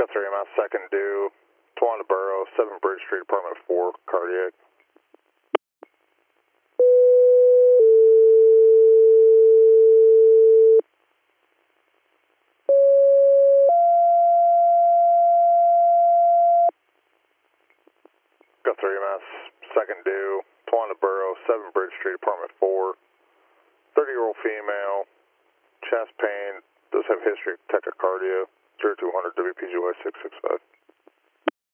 Guthrie, I'm out second due, Tawanda Borough, 7 Bridge Street, apartment 4, cardiac. Guthrie, I'm out second due, Tawanda Borough, 7 Bridge Street, apartment 4, 30-year-old female, chest pain, does have history of tachycardia, 0200 WPGY 665.